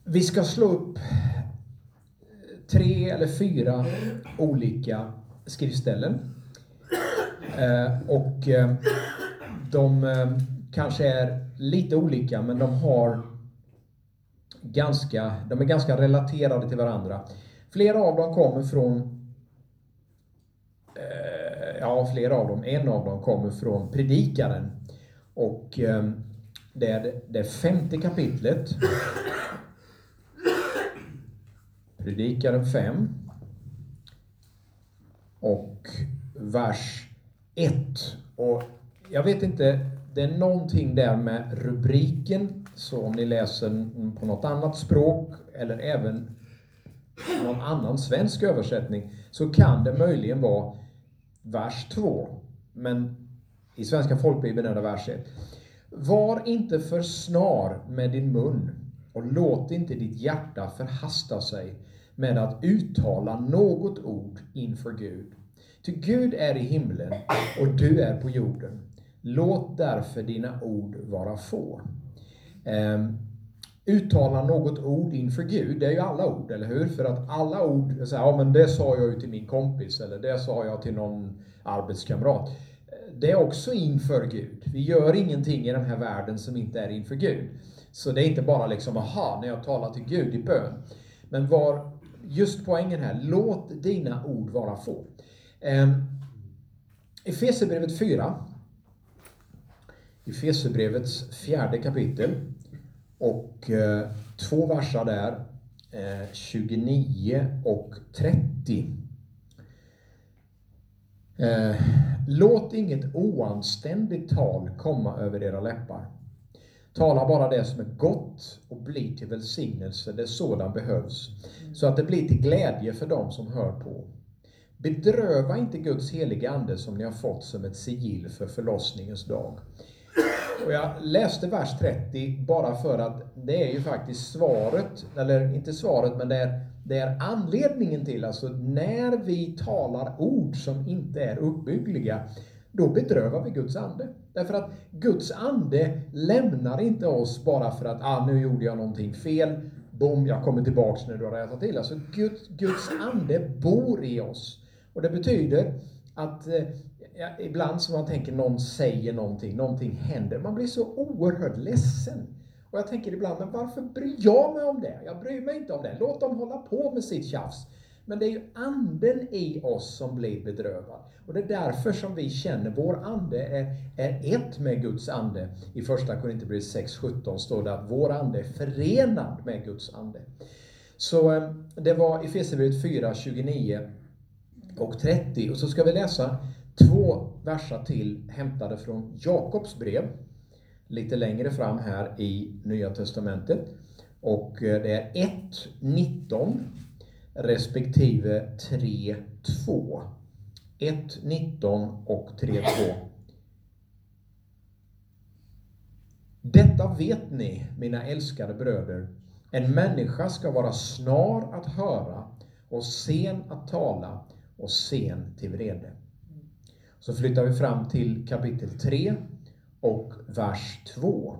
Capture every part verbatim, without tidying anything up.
Vi ska slå upp tre eller fyra olika skriftställen. Eh, och eh, de eh, kanske är lite olika, men de har ganska, de är ganska relaterade till varandra. Flera av dem kommer från eh, ja, flera av dem, en av dem kommer från Predikaren. Och eh, det är det femte kapitlet. Predikaren fem. Och vers ett. Och jag vet inte, det är någonting där med rubriken. Så om ni läser på något annat språk eller även någon annan svensk översättning, så kan det möjligen vara vers två. Men i svenska folkbibeln är det vers ett. Var inte för snar med din mun och låt inte ditt hjärta förhasta sig med att uttala något ord inför Gud. Ty Gud är i himlen och du är på jorden. Låt därför dina ord vara få. Um, uttala något ord inför Gud, det är ju alla ord, eller hur? För att alla ord, så här, ja men det sa jag ju till min kompis, eller det sa jag till någon arbetskamrat. Det är också inför Gud. Vi gör ingenting i den här världen som inte är inför Gud. Så det är inte bara liksom, aha, när jag talar till Gud i bön. Men var just poängen här, låt dina ord vara få. Um, Efesierbrevet fyra. Efesierbrevets fjärde kapitel. Och eh, två versar där, eh, tjugonio och trettio. Eh, Låt inget oanständigt tal komma över era läppar. Tala bara det som är gott och bli till välsignelse där sådan behövs. Så att det blir till glädje för dem som hör på. Bedröva inte Guds heliga ande som ni har fått som ett sigill för förlossningens dag. Och jag läste vers trettio bara för att det är ju faktiskt svaret, eller inte svaret, men det är, det är anledningen till, alltså när vi talar ord som inte är uppbyggliga, då bedrövar vi Guds ande. Därför att Guds ande lämnar inte oss bara för att, ah nu gjorde jag någonting fel, bom, jag kommer tillbaks när du har rättat till. Alltså Guds, Guds ande bor i oss. Och det betyder att eh, ja, ibland som man tänker någon säger någonting, någonting händer. Man blir så oerhört ledsen. Och jag tänker ibland, men varför bryr jag mig om det? Jag bryr mig inte om det. Låt dem hålla på med sitt tjafs. Men det är ju anden i oss som blir bedrövad. Och det är därför som vi känner vår ande är, är ett med Guds ande. I första Korinthierbrevet sex sjutton står det att vår ande är förenad med Guds ande. Så det var Efesierbrevet fyra, tjugonio och trettio. Och så ska vi läsa två verser till hämtade från Jakobs brev. Lite längre fram här i Nya Testamentet. Och det är ett nitton respektive tre två. ett nitton och tre två. Detta vet ni, mina älskade bröder. En människa ska vara snar att höra och sen att tala och sen till vrede. Så flyttar vi fram till kapitel tre och vers två.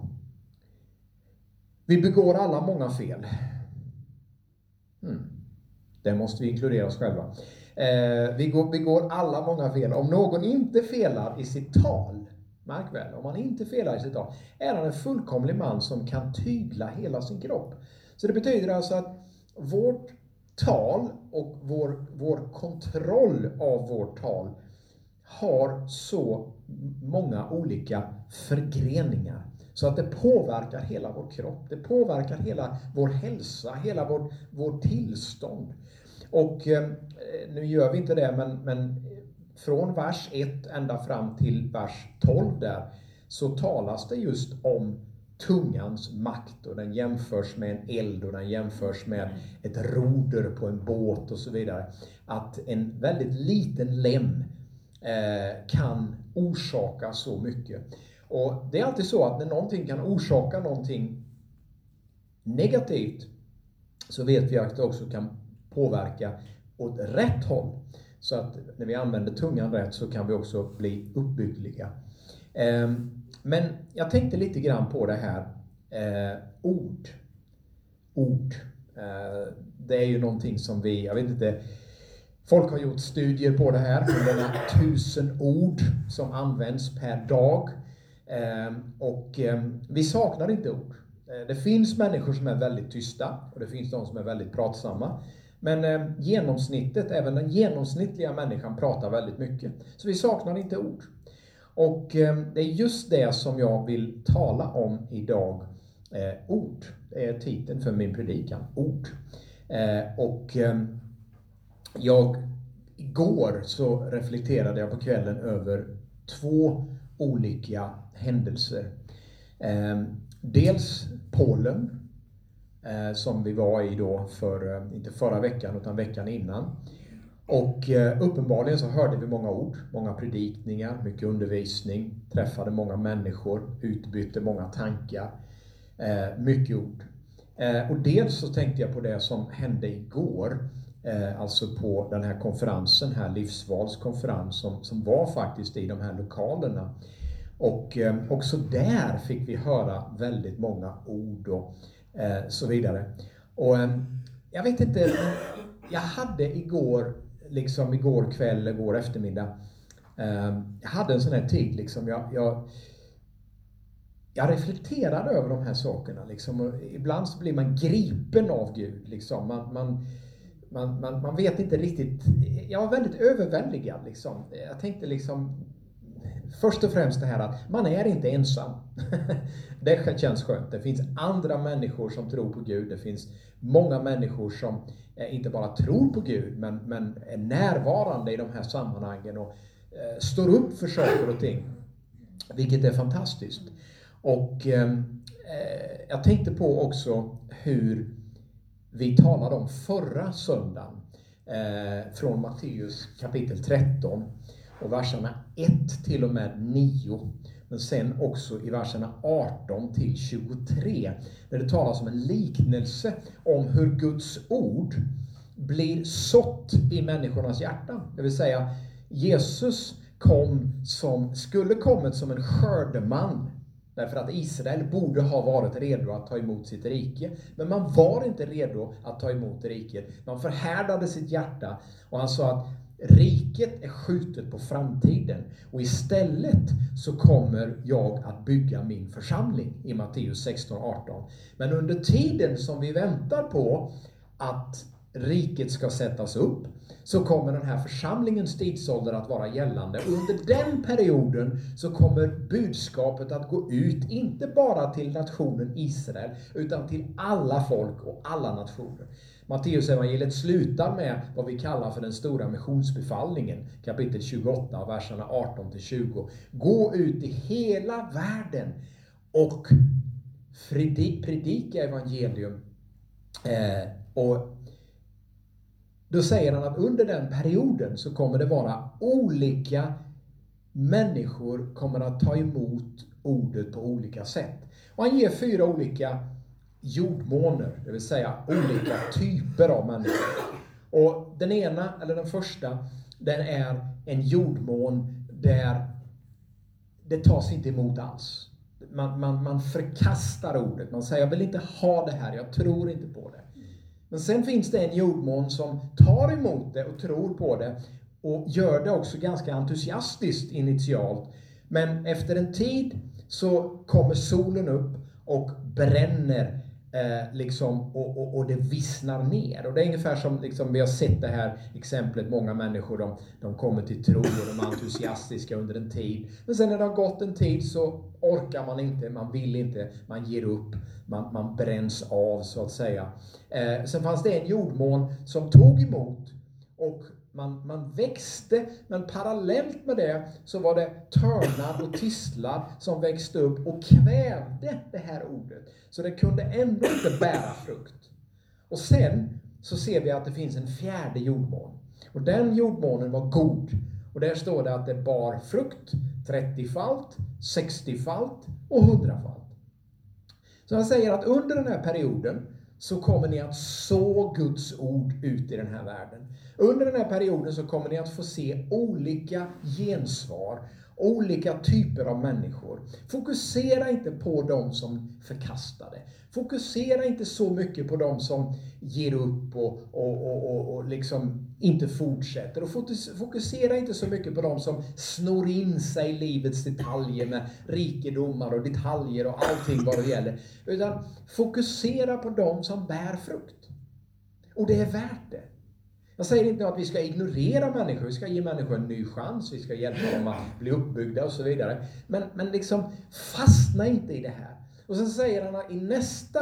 Vi begår alla många fel. Hmm. Det måste vi inkludera oss själva. Eh, vi går, begår alla många fel. Om någon inte felar i sitt tal, märk väl, om han inte felar i sitt tal, är han en fullkomlig man som kan tygla hela sin kropp. Så det betyder alltså att vårt tal och vår, vår kontroll av vårt tal har så många olika förgreningar. Så att det påverkar hela vår kropp. Det påverkar hela vår hälsa, hela vår, vår tillstånd. Och eh, nu gör vi inte det, men, men från vers ett ända fram till vers tolv där, så talas det just om tungans makt. Och den jämförs med en eld och den jämförs med ett roder på en båt och så vidare. Att en väldigt liten lem eh, kan orsaka så mycket. Och det är alltid så att när någonting kan orsaka någonting negativt, så vet vi att det också kan påverka åt rätt håll. Så att när vi använder tungan rätt så kan vi också bli uppbyggliga. Men jag tänkte lite grann på det här eh, ord. ord. Det är ju någonting som vi, jag vet inte, folk har gjort studier på det här, hur många tusen ord som används per dag. Och vi saknar inte ord. Det finns människor som är väldigt tysta och det finns de som är väldigt pratsamma. Men genomsnittet, även den genomsnittliga människan pratar väldigt mycket. Så vi saknar inte ord. Och det är just det som jag vill tala om idag. Eh, ord. Det är titeln för min predikan. Ord. Eh, och eh, jag igår så reflekterade jag på kvällen över två olika händelser. Eh, dels Polen. Eh, som vi var i då för, eh, inte förra veckan utan veckan innan. Och eh, uppenbarligen så hörde vi många ord, många predikningar, mycket undervisning, träffade många människor, utbytte många tankar, eh, mycket ord. Eh, och dels så tänkte jag på det som hände igår, eh, alltså på den här konferensen här, livsvalskonferens som, som var faktiskt i de här lokalerna. Och eh, också där fick vi höra väldigt många ord och eh, så vidare. Och eh, jag vet inte, jag hade igår, liksom igår kväll, igår eftermiddag, eh, jag hade en sån här tid liksom, jag, jag, jag reflekterade över de här sakerna liksom, och ibland så blir man gripen av Gud liksom, man, man, man, man, man vet inte riktigt, jag var väldigt överväldigad liksom, jag tänkte liksom, först och främst det här att man är inte ensam. Det känns skönt. Det finns andra människor som tror på Gud. Det finns många människor som inte bara tror på Gud men, men är närvarande i de här sammanhangen och eh, står upp för saker och ting. Vilket är fantastiskt. Och eh, jag tänkte på också hur vi talade om förra söndagen eh, från Matteus kapitel tretton. Och verserna ett till och med nio. Men sen också i verserna arton till tjugotre. Där det talas om en liknelse om hur Guds ord blir sått i människornas hjärtan. Det vill säga Jesus kom som, skulle kommit som en skördeman. Därför att Israel borde ha varit redo att ta emot sitt rike. Men man var inte redo att ta emot riket. Man förhärdade sitt hjärta. Och han sa att riket är skjutet på framtiden. Och istället så kommer jag att bygga min församling. I Matteus sexton arton. Men under tiden som vi väntar på att riket ska sättas upp, så kommer den här församlingens tidsålder att vara gällande. Och under den perioden så kommer budskapet att gå ut, inte bara till nationen Israel, utan till alla folk och alla nationer. Matteus evangeliet slutar med vad vi kallar för den stora missionsbefallningen, kapitel tjugoåtta, verserna arton till tjugo. Gå ut i hela världen och predika evangelium. Eh, och Då säger han att under den perioden så kommer det vara olika människor kommer att ta emot ordet på olika sätt. Och han ger fyra olika jordmåner, det vill säga olika typer av människor. Och den ena, eller den första, den är en jordmån där det tas inte emot alls. Man, man, man förkastar ordet, man säger jag vill inte ha det här, jag tror inte på det. Men sen finns det en jordmån som tar emot det och tror på det och gör det också ganska entusiastiskt initialt. Men efter en tid så kommer solen upp och bränner eh, liksom, och, och, och det vissnar ner. Och det är ungefär som liksom, vi har sett det här exemplet, många människor de, de kommer till tro och de är entusiastiska under en tid. Men sen när det har gått en tid så orkar man inte, man vill inte, man ger upp. Man, man bränns av så att säga. Eh, sen fanns det en jordmån som tog emot och man, man växte, men parallellt med det så var det törnar och tistlar som växte upp och kvävde det här ordet. Så det kunde ändå inte bära frukt. Och sen så ser vi att det finns en fjärde jordmån. Och den jordmånen var god. Och där står det att det bar frukt trettiofalt, sextiofalt och hundrafalt. Så han säger att under den här perioden så kommer ni att så Guds ord ut i den här världen. Under den här perioden så kommer ni att få se olika gensvar. olika typer av människor. Fokusera inte på dem som förkastar det. Fokusera inte så mycket på dem som ger upp och, och, och, och, och liksom inte fortsätter. Och fokusera inte så mycket på dem som snor in sig i livets detaljer med rikedomar och detaljer och allting vad det gäller. Utan fokusera på dem som bär frukt. Och det är värt det. Jag säger inte att vi ska ignorera människor, vi ska ge människor en ny chans, vi ska hjälpa dem att bli uppbyggda och så vidare. Men, men liksom fastna inte i det här. Och sen säger han i nästa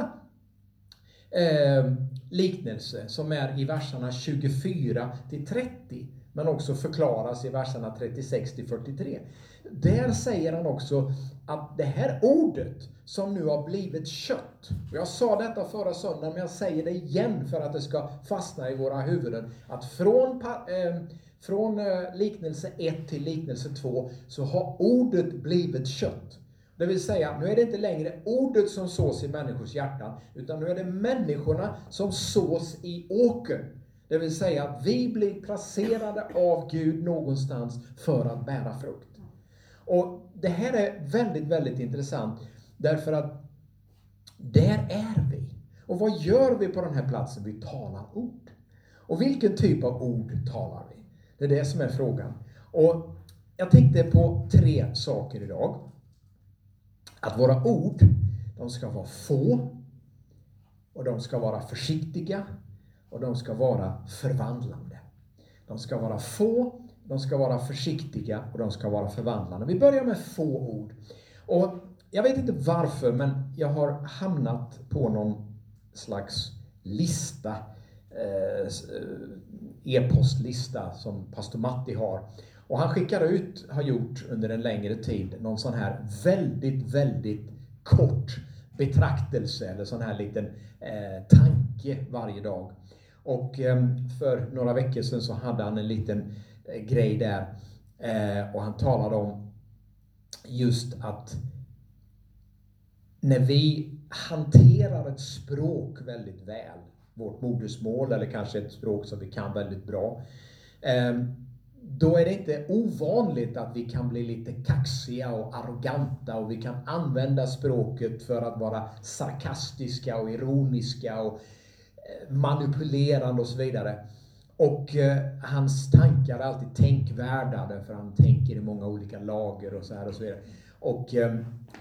eh, liknelse som är i verserna tjugofyra till trettio, men också förklaras i verserna trettiosex till fyrtiotre. Där säger han också att det här ordet som nu har blivit kött, och jag sa detta förra söndagen men jag säger det igen för att det ska fastna i våra huvuden, att från, eh, från eh, liknelse ett till liknelse två så har ordet blivit kött. Det vill säga, nu är det inte längre ordet som sås i människors hjärtan, utan nu är det människorna som sås i åkern. Det vill säga att vi blir placerade av Gud någonstans för att bära frukt. Och det här är väldigt, väldigt intressant. Därför att där är vi. Och vad gör vi på den här platsen? Vi talar ord. Och vilken typ av ord talar vi? Det är det som är frågan. Och jag tänkte på tre saker idag. Att våra ord, de ska vara få. Och de ska vara försiktiga. Och de ska vara förvandlande. De ska vara få. De ska vara försiktiga och de ska vara förvandlande. Vi börjar med få ord. Och jag vet inte varför, men jag har hamnat på någon slags lista, eh, e-postlista som pastor Matti har. Och han skickar ut, har gjort under en längre tid, någon sån här väldigt, väldigt kort betraktelse eller sån här liten eh, tanke varje dag. Och eh, för några veckor sedan så hade han en liten grej där eh, och han talade om just att när vi hanterar ett språk väldigt väl, vårt modersmål eller kanske ett språk som vi kan väldigt bra, eh, då är det inte ovanligt att vi kan bli lite kaxiga och arroganta och vi kan använda språket för att vara sarkastiska och ironiska och eh, manipulerande och så vidare. Och eh, hans tankar är alltid tänkvärda, därför han tänker i många olika lager och så här och så vidare. Och eh,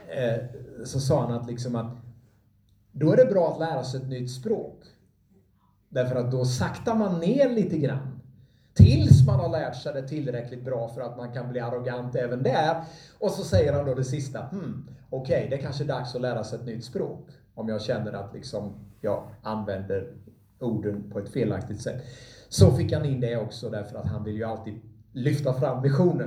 så sa han att liksom att då är det bra att lära sig ett nytt språk. Därför att då saktar man ner lite grann. Tills man har lärt sig det tillräckligt bra för att man kan bli arrogant även där. Och så säger han då det sista. Hmm, Okej, okay, det är kanske dags att lära sig ett nytt språk. Om jag känner att liksom jag använder orden på ett felaktigt sätt. Så fick han in det också därför att han vill ju alltid lyfta fram missionen.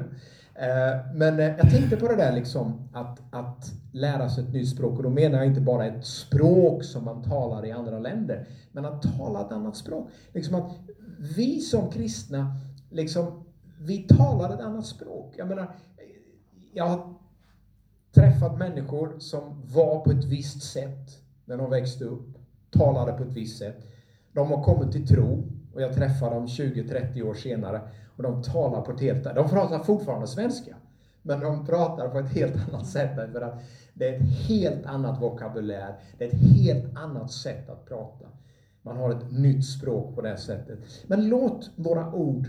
Men jag tänkte på det där liksom att, att lära sig ett nytt språk. Och då menar jag inte bara ett språk som man talar i andra länder. Men att tala ett annat språk. Liksom att vi som kristna, liksom, vi talar ett annat språk. Jag menar, jag har träffat människor som var på ett visst sätt när de växte upp. Talade på ett visst sätt. De har kommit till tro. Och jag träffar dem tjugo till trettio år senare. Och de talar på ett helt... De pratar fortfarande svenska. Men de pratar på ett helt annat sätt. För att det är ett helt annat vokabulär. Det är ett helt annat sätt att prata. Man har ett nytt språk på det sättet. Men låt våra ord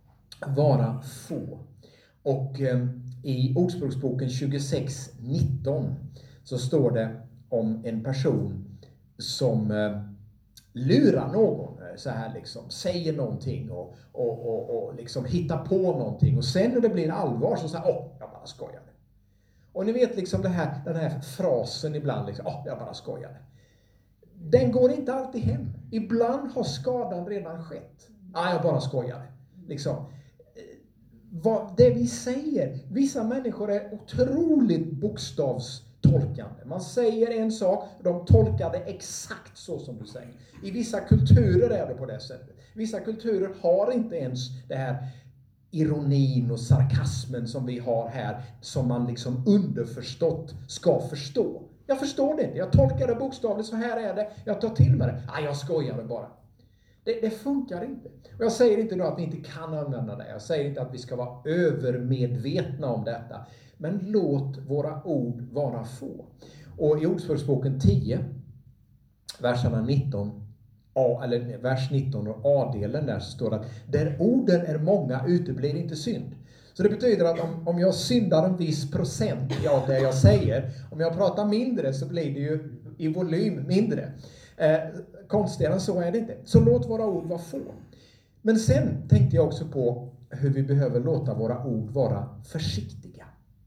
vara få. Och eh, i Ordspråksboken tjugosex nitton så står det om en person som eh, lurar någon. Så här liksom, säger någonting och, och, och, och liksom hittar på någonting. Och sen när det blir allvar så säger åh, jag bara skojade. Och ni vet liksom det här, den här frasen ibland, liksom, åh, jag bara skojade. Den går inte alltid hem. Ibland har skadan redan skett. Ja, jag bara skojade. Liksom. Vad, det vi säger, vissa människor är otroligt bokstavstolkande. Man säger en sak, de tolkar det exakt så som du säger. I vissa kulturer är det på det sättet. Vissa kulturer har inte ens det här ironin och sarkasmen som vi har här, som man liksom underförstått ska förstå. Jag förstår det inte. Jag tolkar det bokstavligt, så här är det. Jag tar till mig det. Nej, jag skojar bara. Det, det funkar inte. Och jag säger inte då att vi inte kan använda det. Jag säger inte att vi ska vara övermedvetna om detta. Men låt våra ord vara få. Och i Ordspråksboken tio, verserna nitton, A, eller vers nitton och A-delen där står det att där orden är många uteblir inte synd. Så det betyder att om, om jag syndar en viss procent av det jag säger, om jag pratar mindre så blir det ju i volym mindre. Eh, konstigare än så är det inte. Så låt våra ord vara få. Men sen tänkte jag också på hur vi behöver låta våra ord vara försiktiga.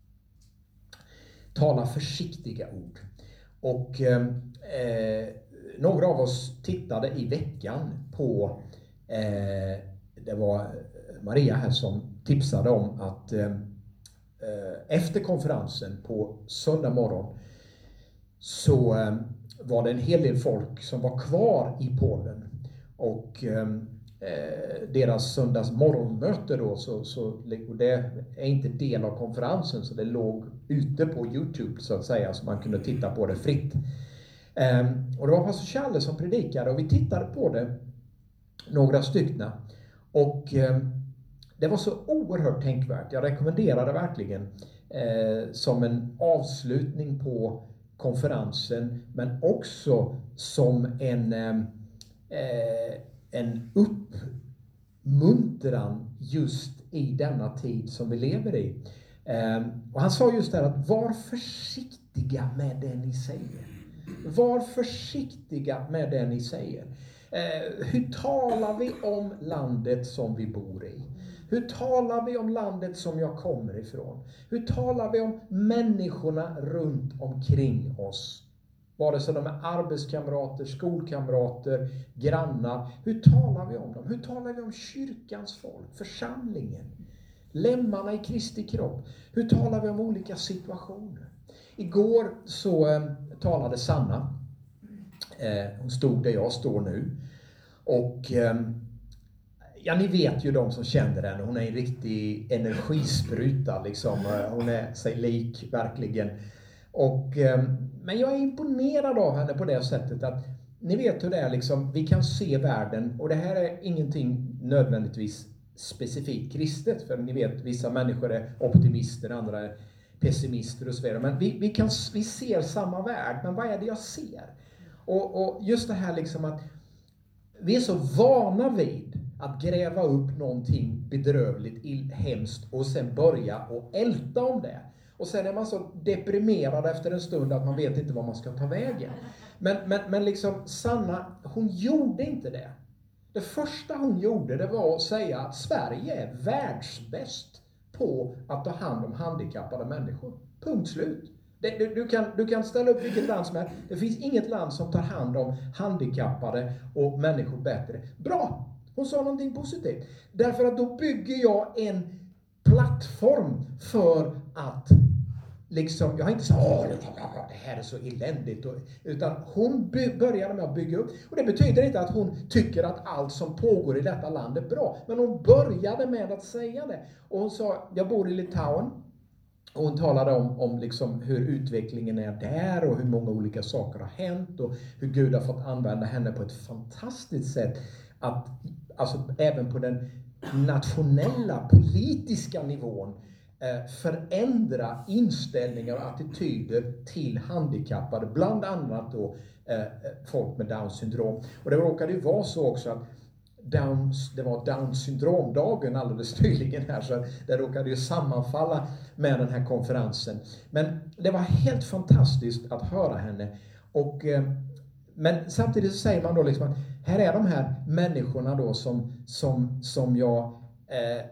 Tala försiktiga ord. Och eh, några av oss tittade i veckan på, eh, det var Maria här som tipsade om att eh, efter konferensen på söndag morgon så eh, var det en hel del folk som var kvar i Polen. Och eh, deras söndags morgonmöte då, så, så det är inte del av konferensen, så det låg ute på YouTube så att säga, så man kunde titta på det fritt. Eh, och det var pastor Challe som predikade och vi tittade på det, några styckna. Och eh, det var så oerhört tänkvärt. Jag rekommenderar det verkligen eh, som en avslutning på konferensen, men också som en, eh, en uppmuntran just i denna tid som vi lever i. Eh, och han sa just det att var försiktiga med det ni säger. Var försiktiga med det ni säger. Eh, hur talar vi om landet som vi bor i? Hur talar vi om landet som jag kommer ifrån? Hur talar vi om människorna runt omkring oss? Vare sig de är arbetskamrater, skolkamrater, grannar. Hur talar vi om dem? Hur talar vi om kyrkans folk, församlingen? Lemmarna i Kristi kropp. Hur talar vi om olika situationer? Igår så eh, talade Sanna. Eh, hon stod där jag står nu. Och eh, ja, ni vet ju de som känner henne. Hon är en riktig energispruta liksom. Hon är sig lik verkligen. Och, eh, men jag är imponerad av henne på det sättet att ni vet hur det är liksom. Vi kan se världen, och det här är ingenting nödvändigtvis specifikt kristet. För ni vet, vissa människor är optimister, andra är pessimister och så vidare. Men vi, vi, kan, vi ser samma värld, men vad är det jag ser? Och, och just det här liksom att vi är så vana vid att gräva upp någonting bedrövligt, hemskt och sen börja och älta om det. Och sen är man så deprimerad efter en stund att man vet inte vad man ska ta vägen. Men, men, men liksom Sanna, hon gjorde inte det. Det första hon gjorde, det var att säga att Sverige är världsbäst på att ta hand om handikappade människor. Punkt slut. Det, du, du, kan, du kan ställa upp vilket land som är. Det finns inget land som tar hand om handikappade och människor bättre. Bra! Hon sa någonting positivt. Därför att då bygger jag en plattform för att liksom, jag har inte sagt åh, det här är så eländigt. Utan hon by, började med att bygga upp. Och det betyder inte att hon tycker att allt som pågår i detta land är bra. Men hon började med att säga det. Och hon sa, jag bor i Litauen. Och hon talade om, om liksom hur utvecklingen är där och hur många olika saker har hänt. Och hur Gud har fått använda henne på ett fantastiskt sätt. Att, alltså även på den nationella politiska nivån eh, förändra inställningar och attityder till handikappade. Bland annat då eh, folk med Downs syndrom. Och det råkade ju vara så också att Downs, det var Downs syndromdagen alldeles nyligen här, så det råkade ju sammanfalla med den här konferensen. Men det var helt fantastiskt att höra henne. Och, eh, men samtidigt så säger man då liksom att här är de här människorna då som, som, som jag eh,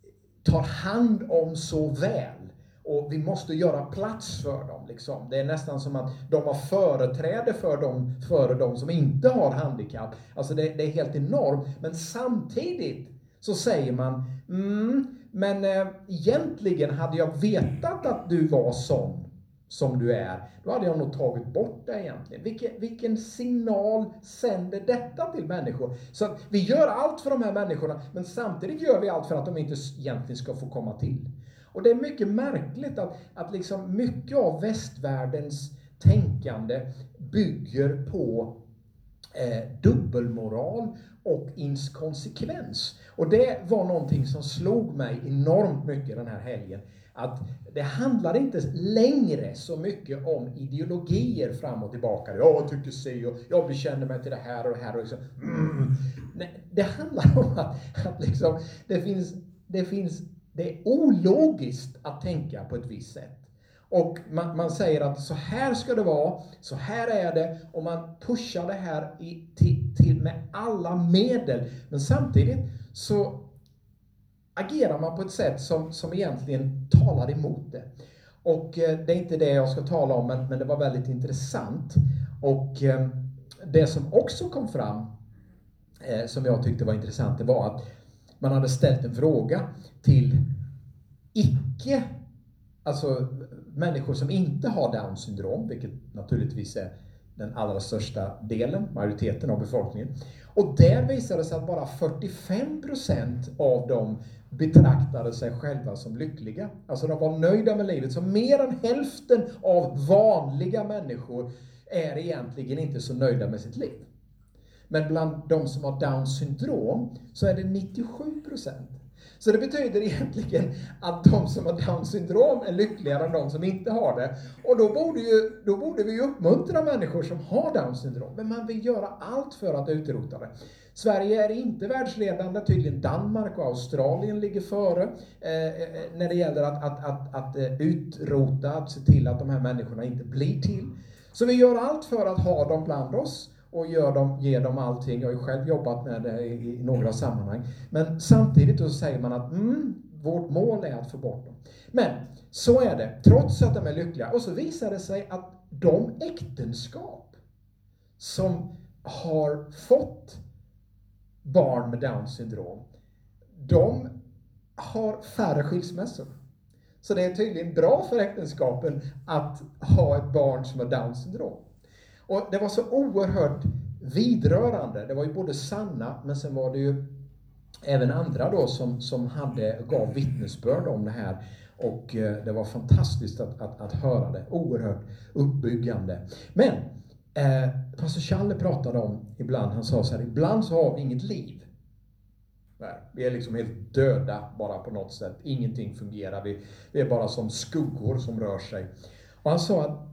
tar hand om så väl. Och vi måste göra plats för dem. Liksom. Det är nästan som att de har företräde för dem, för dem som inte har handikapp. Alltså det, det är helt enormt. Men samtidigt så säger man, mm, men eh, egentligen hade jag vetat att du var sån som du är, då hade jag nog tagit bort det egentligen. Vilken, vilken signal sänder detta till människor? Så att vi gör allt för de här människorna, men samtidigt gör vi allt för att de inte egentligen ska få komma till. Och det är mycket märkligt att, att liksom mycket av västvärldens tänkande bygger på eh, dubbelmoral och inkonsekvens. Och det var någonting som slog mig enormt mycket den här helgen. Att det handlar inte längre så mycket om ideologier fram och tillbaka. Jag tycker se och jag bekänner mig till det här och det här. Och liksom, mm. Nej, det handlar om att, att liksom, det, finns, det, finns, det är ologiskt att tänka på ett visst sätt. Och man, man säger att så här ska det vara, så här är det, och man pushar det här i, till, till med alla medel. Men samtidigt så agerar man på ett sätt som, som egentligen talar emot det. Och eh, det är inte det jag ska tala om, men, men det var väldigt intressant. Och eh, det som också kom fram, eh, som jag tyckte var intressant, det var att man hade ställt en fråga till icke, alltså människor som inte har Downs syndrom, vilket naturligtvis är den allra största delen, majoriteten av befolkningen. Och där visade det sig att bara fyrtiofem procent av dem betraktade sig själva som lyckliga. Alltså de var nöjda med livet. Så mer än hälften av vanliga människor är egentligen inte så nöjda med sitt liv. Men bland de som har Downs syndrom så är det nittiosju procent. Så det betyder egentligen att de som har Downs syndrom är lyckligare än de som inte har det. Och då borde, ju, då borde vi uppmuntra människor som har Downs syndrom. Men man vill göra allt för att utrota det. Sverige är inte världsledande, tydligen Danmark och Australien ligger före eh, när det gäller att, att, att, att utrota, att se till att de här människorna inte blir till. Så vi gör allt för att ha dem bland oss. Och gör dem, ger dem allting. Jag har ju själv jobbat med det i, i några sammanhang. Men samtidigt så säger man att mm, vårt mål är att få bort dem. Men så är det, trots att de är lyckliga. Och så visar det sig att de äktenskap som har fått barn med Downs syndrom, de har färre skilsmässor. Så det är tydligen bra för äktenskapen att ha ett barn som har Downs syndrom. Och det var så oerhört vidrörande. Det var ju både Sanna, men sen var det ju även andra då som, som hade, gav vittnesbörd om det här. Och eh, det var fantastiskt att, att, att höra det. Oerhört uppbyggande. Men eh, pastor Challe pratade om ibland, han sa så här, ibland så har vi inget liv. Nej, vi är liksom helt döda bara på något sätt. Ingenting fungerar. Vi, vi är bara som skuggor som rör sig. Och han sa att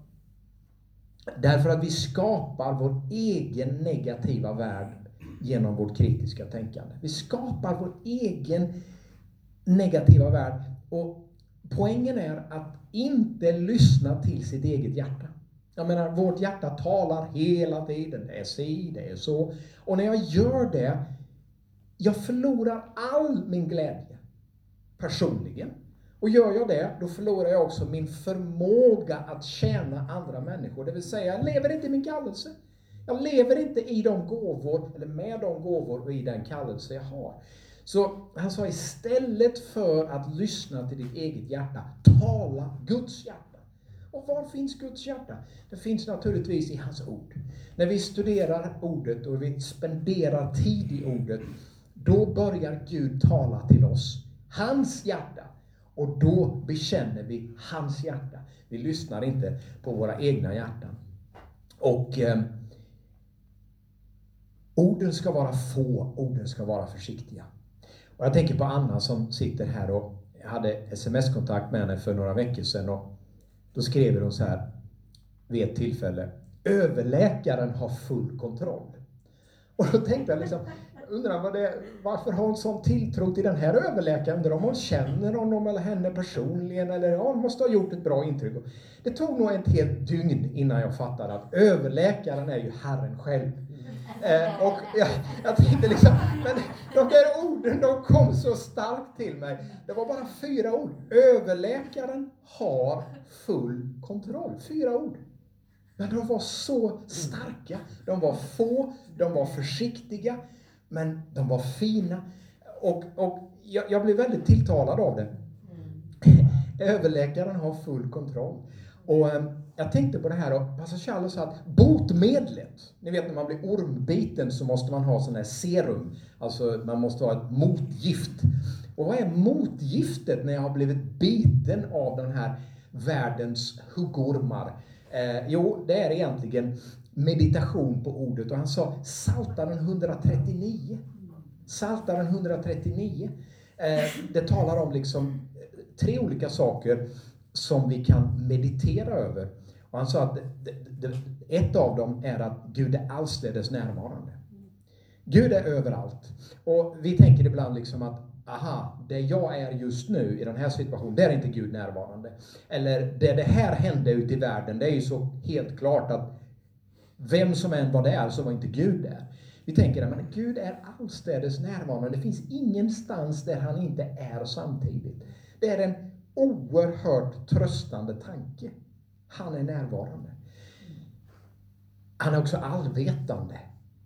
därför att vi skapar vår egen negativa värld genom vårt kritiska tänkande. Vi skapar vår egen negativa värld. Och poängen är att inte lyssna till sitt eget hjärta. Jag menar, vårt hjärta talar hela tiden. Det är si, det är så. Och när jag gör det, jag förlorar all min glädje. Personligen. Och gör jag det, då förlorar jag också min förmåga att tjäna andra människor. Det vill säga, jag lever inte i min kallelse. Jag lever inte i de gåvor, eller med de gåvor och i den kallelse jag har. Så han sa, istället för att lyssna till ditt eget hjärta, tala Guds hjärta. Och var finns Guds hjärta? Det finns naturligtvis i hans ord. När vi studerar ordet och vi spenderar tid i ordet, då börjar Gud tala till oss. Hans hjärta. Och då bekänner vi hans hjärta. Vi lyssnar inte på våra egna hjärtan. Och eh, orden ska vara få, orden ska vara försiktiga. Och jag tänker på Anna som sitter här, och jag hade sms-kontakt med henne för några veckor sedan. Och då skrev hon så här vid ett tillfälle: överläkaren har full kontroll. Och då tänkte jag liksom, undrar vad det, varför har hon sån tilltro till den här överläkaren? Undrar om hon känner honom eller henne personligen, eller ja, hon måste ha gjort ett bra intryck. Det tog nog ett helt dygn innan jag fattade att överläkaren är ju Herren själv. Eh, och jag, jag tänkte liksom, men de där orden, de kom så starkt till mig. Det var bara fyra ord. Överläkaren har full kontroll. Fyra ord. Men de var så starka. De var få, de var försiktiga. Men de var fina. Och, och jag, jag blev väldigt tilltalad av det. Överläkaren har full kontroll. Och eh, jag tänkte på det här, och pastor Charles sa att botemedlet, ni vet när man blir ormbiten så måste man ha sån här serum. Alltså man måste ha ett motgift. Och vad är motgiftet när jag har blivit biten av den här världens huggormar? Eh, jo, det är egentligen meditation på ordet. Och han sa Psaltaren etthundratrettionio. Psaltaren etthundratrettionio. Eh, det talar om liksom tre olika saker som vi kan meditera över. Och han sa att det, det, ett av dem är att Gud är allstädes närvarande. Gud är överallt. Och vi tänker ibland liksom att aha, det jag är just nu i den här situationen, där är inte Gud närvarande. Eller det det här hände ute i världen, det är ju så helt klart att vem som än var där så var inte Gud där. Vi tänker att men Gud är allstädes närvarande. Det finns ingenstans där han inte är samtidigt. Det är en oerhört tröstande tanke. Han är närvarande. Han är också allvetande.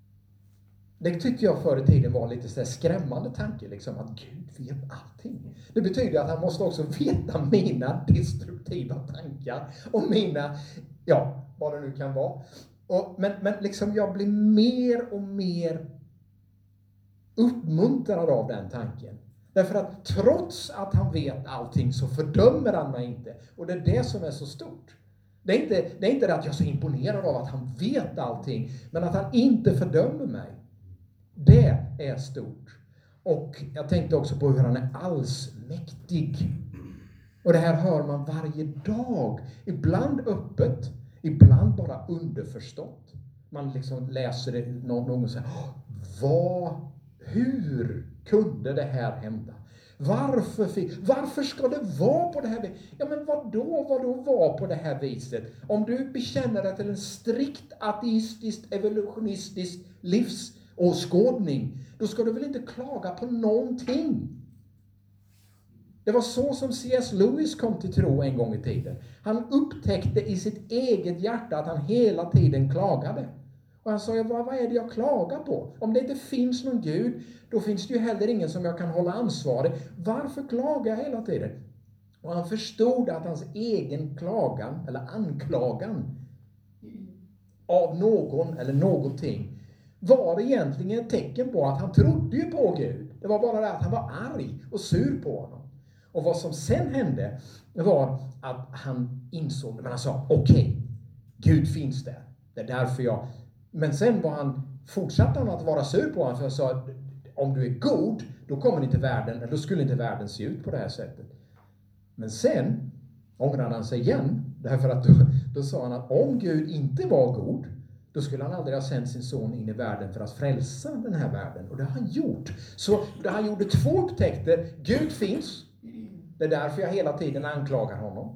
Det tyckte jag förr i tiden var lite så skrämmande tanke. Liksom, att Gud vet allting. Det betyder att han måste också veta mina destruktiva tankar. Och mina, ja, vad det nu kan vara. Och, men men liksom jag blir mer och mer uppmuntrad av den tanken. Därför att trots att han vet allting så fördömer han mig inte. Och det är det som är så stort. Det är inte, det är inte det att jag är så imponerad av att han vet allting. Men att han inte fördömer mig. Det är stort. Och jag tänkte också på hur han är allsmäktig. Och det här hör man varje dag. Ibland öppet. Ibland bara underförstått. Man liksom läser det någon gång och säger, vad, hur kunde det här hända? Varför, fick, varför ska det vara på det här viset? Ja men vad då, vad då var på det här viset? Om du bekänner dig till en strikt ateistisk, evolutionistisk livsåskådning, då ska du väl inte klaga på någonting? Det var så som C S Lewis kom till tro en gång i tiden. Han upptäckte i sitt eget hjärta att han hela tiden klagade. Och han sa, ja, vad, vad är det jag klagar på? Om det inte finns någon Gud, då finns det ju heller ingen som jag kan hålla ansvarig. Varför klagar jag hela tiden? Och han förstod att hans egen klagan, eller anklagan av någon eller någonting, var egentligen ett tecken på att han trodde ju på Gud. Det var bara det att han var arg och sur på honom. Och vad som sen hände var att han insåg, men han sa, okej, okay, Gud finns där. Det är därför jag... Men sen var han, fortsatte han att vara sur på honom, för jag sa, om du är god, då kommer inte världen, eller då skulle inte världen se ut på det här sättet. Men sen ångrade han sig igen, därför att då, då sa han att om Gud inte var god, då skulle han aldrig ha sänt sin son in i världen för att frälsa den här världen. Och det har han gjort. Så det han gjorde två upptäckter. Gud finns. Det är därför jag hela tiden anklagar honom.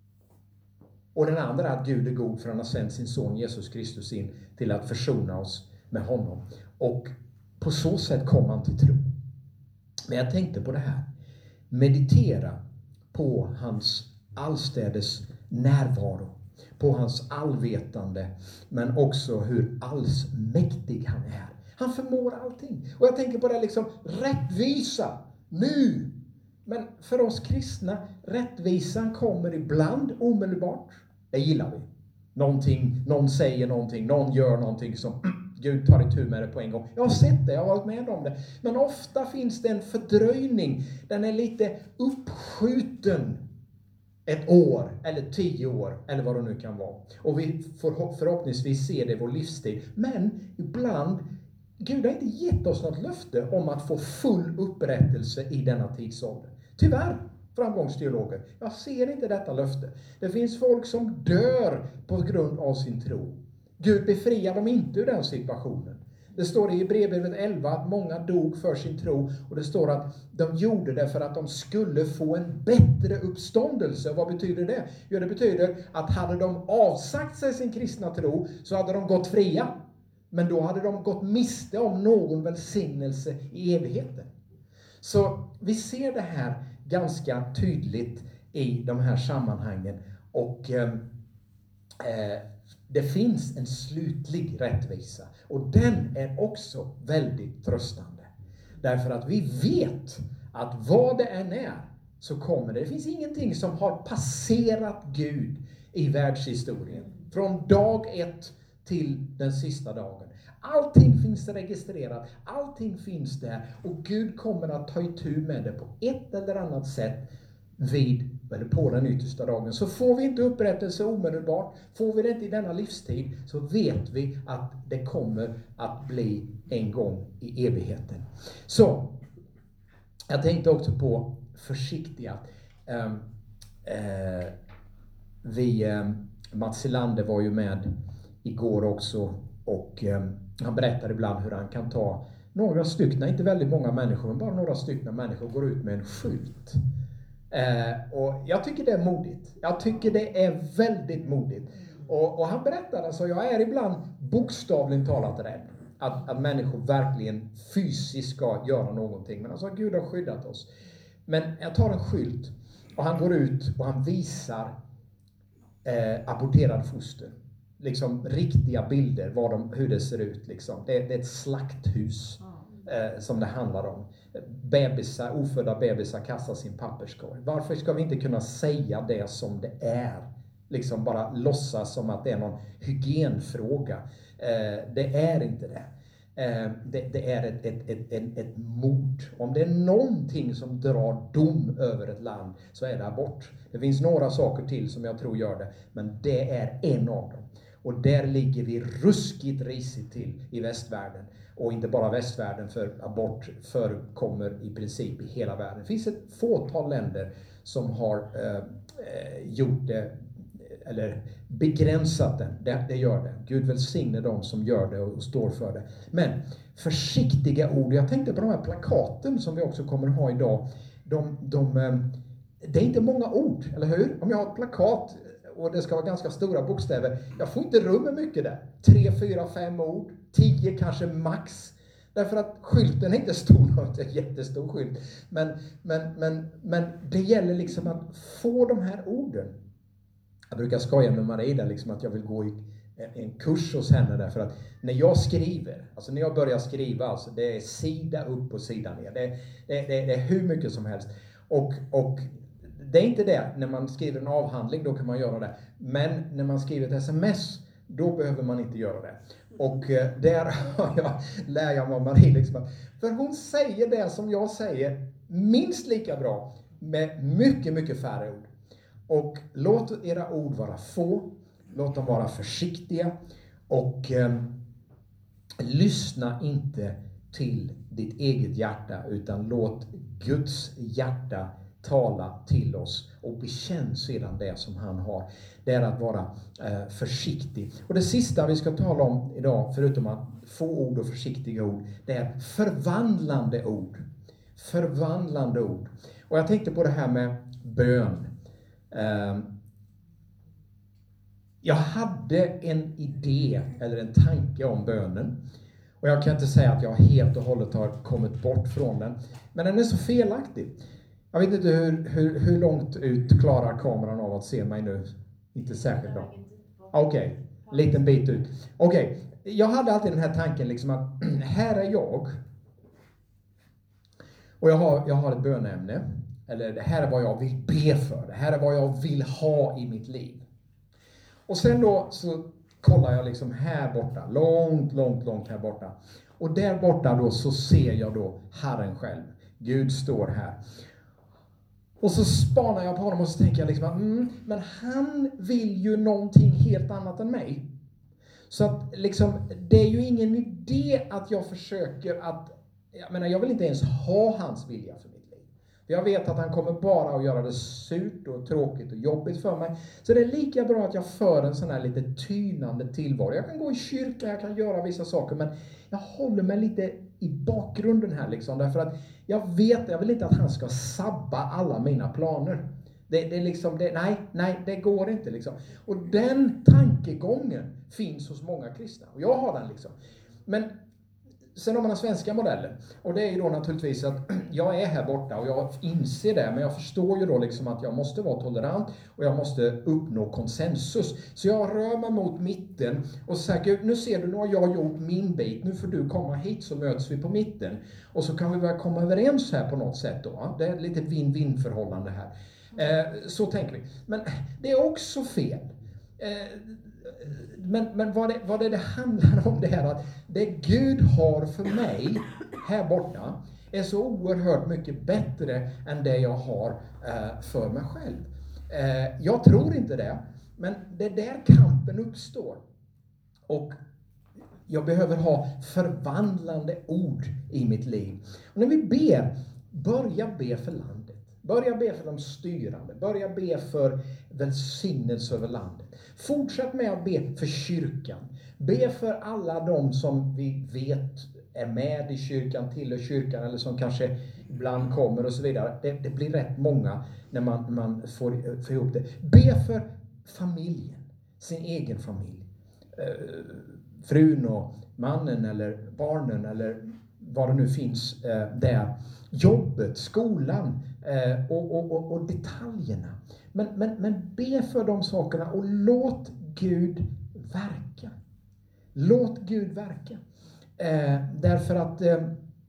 Och den andra är att Gud är god, för han har sänt sin son Jesus Kristus in till att försona oss med honom. Och på så sätt kom han till tro. Men jag tänkte på det här. Meditera på hans allstädes närvaro. På hans allvetande, men också hur allsmäktig han är. Han förmår allting. Och jag tänker på det liksom, rättvisa nu. Men för oss kristna, rättvisan kommer ibland omedelbart. Det gillar vi. Någonting, någon säger någonting, någon gör någonting som Gud tar itu med det på en gång. Jag har sett det, jag har varit med om det. Men ofta finns det en fördröjning. Den är lite uppskjuten. Ett år, eller tio år, eller vad det nu kan vara. Och vi får förhoppningsvis se det i vår livstid. Men ibland, Gud har inte gett oss något löfte om att få full upprättelse i denna tidsålder. Tyvärr, framgångsteologer, jag ser inte detta löfte. Det finns folk som dör på grund av sin tro. Gud befriar dem inte ur den situationen. Det står i Hebreerbrevet elva att många dog för sin tro. Och det står att de gjorde det för att de skulle få en bättre uppståndelse. Och vad betyder det? Jo, det betyder att hade de avsagt sig sin kristna tro så hade de gått fria. Men då hade de gått miste om någon välsignelse i evigheten. Så vi ser det här ganska tydligt i de här sammanhangen. Och eh, det finns en slutlig rättvisa. Och den är också väldigt tröstande. Därför att vi vet att vad det än är så kommer det. Det finns ingenting som har passerat Gud i världshistorien. Från dag ett till den sista dagen. Allting finns registrerat. Allting finns där. Och Gud kommer att ta itu med det på ett eller annat sätt vid eller på den yttersta dagen. Så får vi inte upprättelse omedelbart, får vi det inte i denna livstid, så vet vi att det kommer att bli en gång i evigheten. Så, jag tänkte också på försiktiga. Um, uh, vi, um, Mats Selander var ju med igår också, och um, han berättade ibland hur han kan ta några stycken, inte väldigt många människor, men bara några stycken människor går ut med en skylt. Uh, och jag tycker det är modigt. Jag tycker det är väldigt modigt. Och, och han berättade, alltså, jag är ibland bokstavligt talat rädd. Att, att människor verkligen fysiskt ska göra någonting. Men alltså Gud har skyddat oss. Men jag tar en skylt och han går ut och han visar eh, aborterade foster. Liksom riktiga bilder, vad de, hur det ser ut. Liksom. Det, det är ett slakthus eh, som det handlar om. Bebisar, ofödda bebisar kastar sin papperskorg. Varför ska vi inte kunna säga det som det är? Liksom bara låtsas som att det är någon hygienfråga. Eh, det är inte det. Eh, det, det är ett, ett, ett, ett, ett mord. Om det är någonting som drar dom över ett land, så är det abort. Det finns några saker till som jag tror gör det, men det är en av dem. Och där ligger vi ruskigt risigt till i västvärlden. Och inte bara västvärlden, för abort förekommer i princip i hela världen. Det finns ett fåtal länder som har eh, gjort det, eller begränsat den. Det, det gör det. Gud välsigne dem som gör det och står för det. Men försiktiga ord. Jag tänkte på de här plakaten som vi också kommer att ha idag. De, de, det är inte många ord, eller hur? Om jag har ett plakat och det ska vara ganska stora bokstäver, jag får inte rum med mycket där. Tre, fyra, fem ord. Tio kanske max. Därför att skylten är inte stor, det är en jättestor skylt. Men, men, men, men det gäller liksom att få de här orden. Jag brukar skoja med Maria där, liksom att jag vill gå i en kurs hos henne, därför att när jag skriver, alltså när jag börjar skriva, alltså det är sida upp och sida ner. Det är, det är, det är hur mycket som helst. Och, och det är inte det, när man skriver en avhandling, då kan man göra det. Men när man skriver ett sms, då behöver man inte göra det. Och där har jag, lär jag mig Marie liksom, för hon säger det som jag säger minst lika bra med mycket, mycket färre ord. Och låt era ord vara få, låt dem vara försiktiga, och eh, lyssna inte till ditt eget hjärta, utan låt Guds hjärta tala till oss, och bekänn sedan det som han har. Det är att vara eh, försiktig. Och det sista vi ska tala om idag, förutom att få ord och försiktiga ord, det är förvandlande ord. Förvandlande ord. Och jag tänkte på det här med bön. Eh, jag hade en idé eller en tanke om bönen. Och jag kan inte säga att jag helt och hållet har kommit bort från den. Men den är så felaktig. Jag vet inte hur, hur, hur långt ut klarar kameran av att se mig nu. Inte särskilt bra. Okej, okay. Liten bit ut. Okej, okay. Jag hade alltid den här tanken liksom att här är jag. Och jag har, jag har ett bönämne. Eller det här är vad jag vill be för. Det här är vad jag vill ha i mitt liv. Och sen då så kollar jag liksom här borta. Långt, långt, långt här borta. Och där borta då så ser jag då Herren själv. Gud står här. Och så spanar jag på honom och så tänker jag liksom att mm, men han vill ju någonting helt annat än mig. Så att liksom, det är ju ingen idé att jag försöker att, jag menar jag vill inte ens ha hans vilja för mitt liv. För jag vet att han kommer bara att göra det surt och tråkigt och jobbigt för mig. Så det är lika bra att jag för en sån här lite tynande tillvaro. Jag kan gå i kyrkan, jag kan göra vissa saker, men jag håller mig lite i bakgrunden här liksom. Därför att jag vet, jag vill inte att han ska sabba alla mina planer. Det, det är liksom, det, nej, nej, det går inte liksom. Och den tankegången finns hos många kristna. Och jag har den liksom. Men sen har man den svenska modellen. Och det är ju då naturligtvis att jag är här borta och jag inser det. Men jag förstår ju då liksom att jag måste vara tolerant och jag måste uppnå konsensus. Så jag rör mig mot mitten och säger, nu ser du, nu har jag gjort min bit. Nu får du komma hit så möts vi på mitten. Och så kan vi börja komma överens här på något sätt då. Det är lite win-win förhållande här. Eh, så tänker vi. Men det är också fel. Eh, Men, men vad, det, vad det, det handlar om det här att det Gud har för mig här borta är så oerhört mycket bättre än det jag har eh, för mig själv. Eh, jag tror inte det, men det är där kampen uppstår. Och jag behöver ha förvandlande ord i mitt liv. Och när vi ber, börja be för landet. Börja be för de styrande. Börja be för välsignelse över landet. Fortsätt med att be för kyrkan. Be för alla de som vi vet är med i kyrkan, tillhör kyrkan eller som kanske ibland kommer och så vidare. Det, det blir rätt många när man, man får, får ihop det. Be för familjen, sin egen familj. Frun och mannen eller barnen eller vad det nu finns eh, där. Jobbet, skolan eh, och, och, och, och detaljerna. Men, men, men be för de sakerna och låt Gud verka. Låt Gud verka. Eh, därför att eh,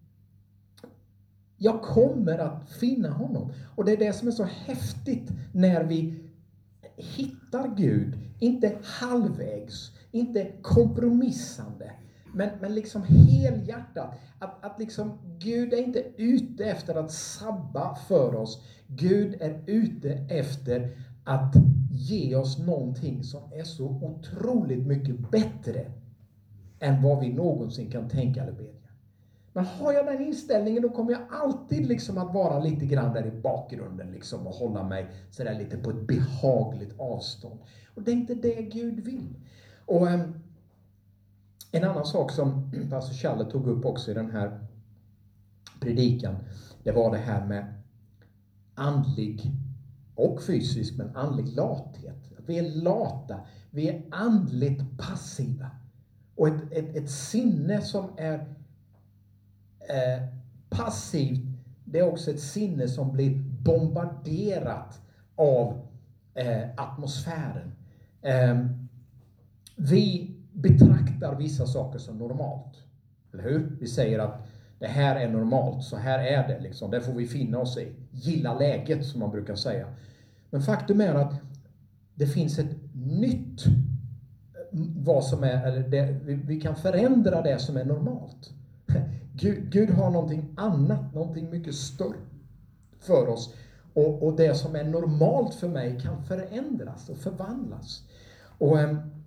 jag kommer att finna honom. Och det är det som är så häftigt när vi hittar Gud. Inte halvvägs. Inte kompromissande, men, men liksom helhjärtat. Att, att liksom Gud är inte ute efter att sabba för oss. Gud är ute efter att ge oss någonting som är så otroligt mycket bättre än vad vi någonsin kan tänka eller bedja. Men har jag den inställningen, då kommer jag alltid liksom att vara lite grann där i bakgrunden liksom och hålla mig så där lite på ett behagligt avstånd. Och det är inte det Gud vill. Och um, en annan sak som pastor Challe tog upp också i den här predikan, det var det här med andlig och fysisk, men andlig lathet. Vi är lata, vi är andligt passiva. Och ett, ett, ett sinne som är eh, passivt, det är också ett sinne som blir bombarderat av eh, atmosfären. Eh, Vi betraktar vissa saker som normalt. Eller hur? Vi säger att det här är normalt, så här är det. Liksom. Det får vi finna oss i. Gilla läget, som man brukar säga. Men faktum är att det finns ett nytt, vad som är, eller det, vi, vi kan förändra det som är normalt. Gud, Gud har någonting annat, någonting mycket större för oss. Och, och det som är normalt för mig kan förändras och förvandlas. Och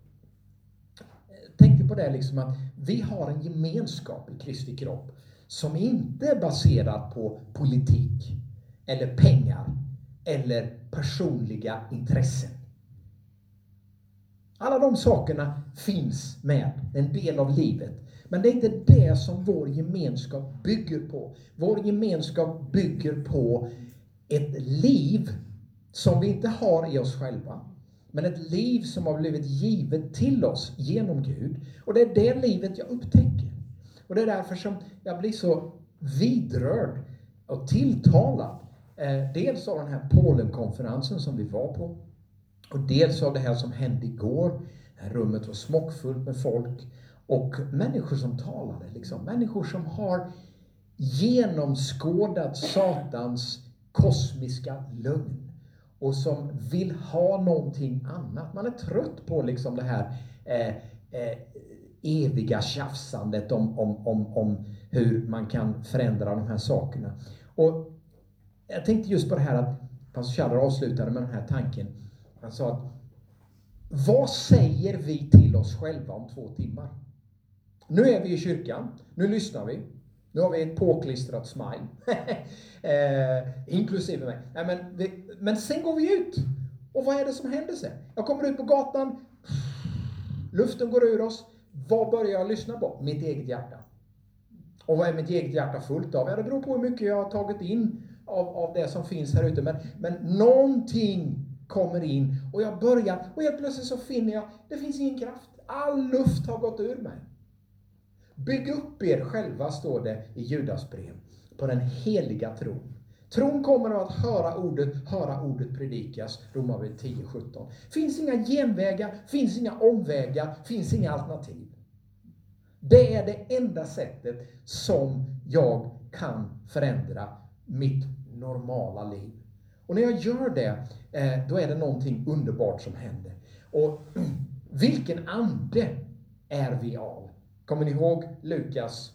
tänkte på det liksom att vi har en gemenskap i Kristi kropp som inte är baserad på politik eller pengar eller personliga intressen. Alla de sakerna finns med, en del av livet. Men det är inte det som vår gemenskap bygger på. Vår gemenskap bygger på ett liv som vi inte har i oss själva. Men ett liv som har blivit givet till oss genom Gud. Och det är det livet jag upptäcker. Och det är därför som jag blir så vidrörd och tilltalad. Eh, dels av den här Polenkonferensen som vi var på. Och dels av det här som hände igår. Rummet var smockfullt med folk. Och människor som talade. Liksom. Människor som har genomskådat Satans kosmiska lögn. Och som vill ha någonting annat. Man är trött på liksom det här eh, eh, eviga tjafsandet om, om, om, om hur man kan förändra de här sakerna. Och jag tänkte just på det här att pastor Challer avslutade med den här tanken. Han sa att vad säger vi till oss själva om två timmar? Nu är vi i kyrkan. Nu lyssnar vi. Nu har vi ett påklistrat smile. eh, inklusive mig. Nej, men, vi, men sen går vi ut. Och vad är det som händer sen? Jag kommer ut på gatan. Luften går ur oss. Vad börjar jag lyssna på? Mitt eget hjärta. Och vad är mitt eget hjärta fullt av? Ja, det beror på hur mycket jag har tagit in av, av det som finns här ute. Men, men någonting kommer in. Och jag börjar. Och helt plötsligt så finner jag. Det finns ingen kraft. All luft har gått ur mig. Bygg upp er själva, står det i Judas brev, på den heliga tron. Tron kommer av att höra ordet, höra ordet predikas, Romarbrevet tio sjutton. Finns inga genvägar, finns inga omvägar, finns inga alternativ. Det är det enda sättet som jag kan förändra mitt normala liv. Och när jag gör det, då är det någonting underbart som händer. Och vilken ande är vi av? Kommer ni ihåg Lukas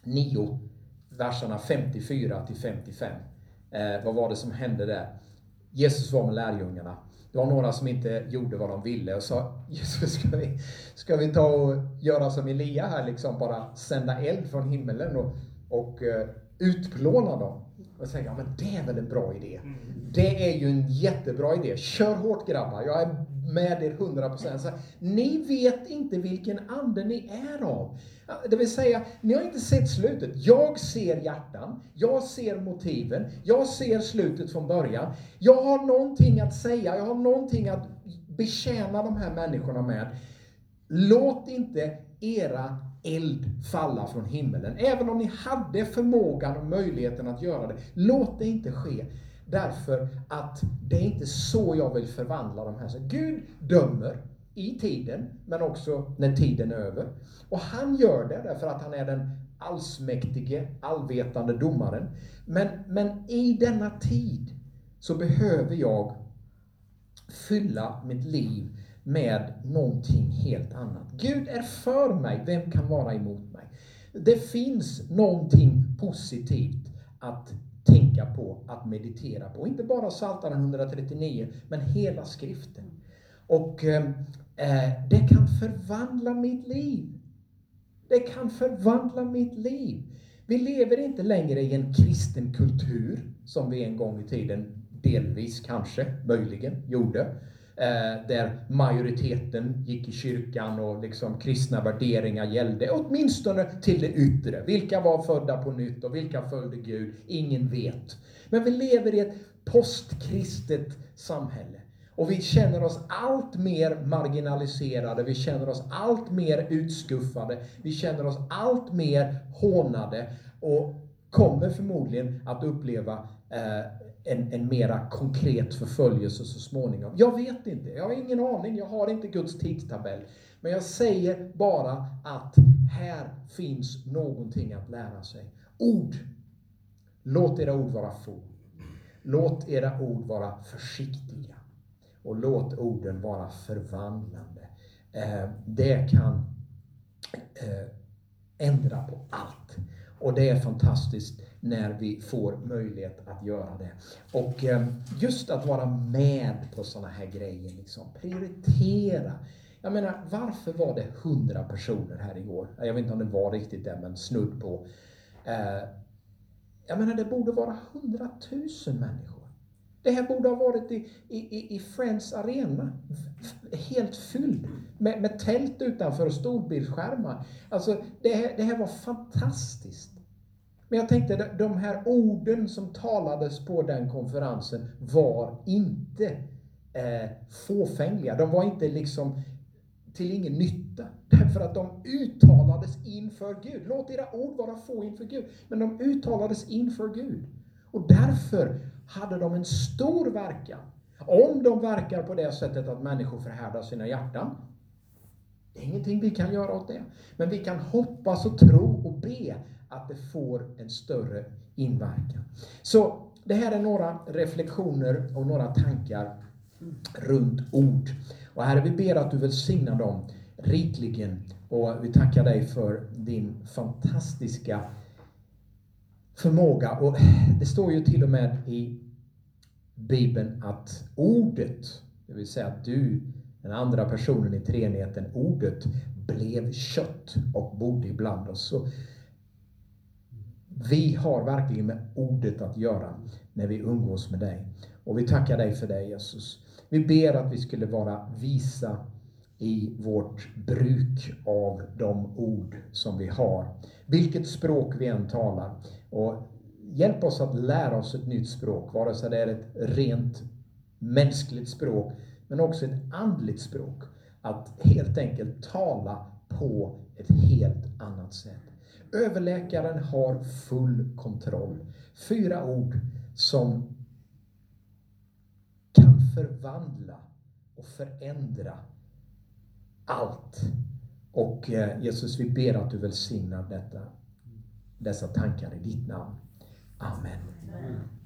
nio, verserna femtiofyra till femtiofem? Eh, vad var det som hände där? Jesus var med lärjungarna. Det var några som inte gjorde vad de ville och sa, Jesus, ska vi, ska vi ta och göra som Elia här, liksom bara sända eld från himmelen och, och uh, utplåna dem. Och säga, ja men det är väl en bra idé. Det är ju en jättebra idé. Kör hårt grabbar, jag är med er hundra procent. Så, ni vet inte vilken ande ni är av. Det vill säga, ni har inte sett slutet. Jag ser hjärtan, jag ser motiven, jag ser slutet från början. Jag har någonting att säga, jag har någonting att betjäna de här människorna med. Låt inte era eld falla från himmelen. Även om ni hade förmågan och möjligheten att göra det. Låt det inte ske. Därför att det är inte så jag vill förvandla de här. Så Gud dömer i tiden, men också när tiden är över. Och han gör det därför att han är den allsmäktige, allvetande domaren. Men, men i denna tid så behöver jag fylla mitt liv med någonting helt annat. Gud är för mig, vem kan vara emot mig? Det finns någonting positivt att tänka på, att meditera på. Inte bara Psaltaren etthundratrettionio, men hela skriften. Och eh, det kan förvandla mitt liv. Det kan förvandla mitt liv. Vi lever inte längre i en kristen kultur som vi en gång i tiden delvis kanske, möjligen, gjorde. Eh, där majoriteten gick i kyrkan och liksom kristna värderingar gällde, åtminstone till det yttre. Vilka var födda på nytt och vilka följde Gud? Ingen vet. Men vi lever i ett postkristet samhälle. Och vi känner oss allt mer marginaliserade, vi känner oss allt mer utskuffade, vi känner oss allt mer hånade och kommer förmodligen att uppleva eh, en, en mera konkret förföljelse så småningom. Jag vet inte, jag har ingen aning, jag har inte Guds tidstabell. Men jag säger bara att här finns någonting att lära sig. Ord. Låt era ord vara få. Låt era ord vara försiktiga. Och låt orden vara förvandlande. Eh, det kan eh, ändra på allt. Och det är fantastiskt när vi får möjlighet att göra det. Och eh, just att vara med på sådana här grejer. Liksom. Prioritera. Jag menar, varför var det hundra personer här igår? Jag vet inte om det var riktigt det, men snudd på. Eh, jag menar, det borde vara hundratusen människor. Det här borde ha varit i, i, i Friends Arena. Helt fylld. Med, med tält utanför och storbildsskärmar. Alltså, det här, det här var fantastiskt. Men jag tänkte, de här orden som talades på den konferensen var inte eh, fåfängliga. De var inte liksom till ingen nytta. Därför att de uttalades inför Gud. Låt era ord vara få inför Gud. Men de uttalades inför Gud. Och därför hade de en stor verkan. Om de verkar på det sättet att människor förhärdar sina hjärtan. Det är ingenting vi kan göra åt det. Men vi kan hoppas och tro och be att det får en större inverkan. Så det här är några reflektioner och några tankar runt ord. Och Herre, vi ber att du välsignar dem rikligen. Och vi tackar dig för din fantastiska förmåga. Och det står ju till och med i Bibeln att ordet, det vill säga att du, den andra personen i treenigheten, ordet blev kött och bodde ibland oss. Så vi har verkligen med ordet att göra när vi umgås med dig. Och vi tackar dig för det, Jesus. Vi ber att vi skulle vara visa i vårt bruk av de ord som vi har. Vilket språk vi än talar. Och hjälp oss att lära oss ett nytt språk. Vare sig det är ett rent mänskligt språk, men också ett andligt språk. Att helt enkelt tala på ett helt annat sätt. Överläkaren har full kontroll. Fyra ord som kan förvandla och förändra allt. Och Jesus, vi ber att du välsignar detta, dessa tankar i ditt namn. Amen. Amen.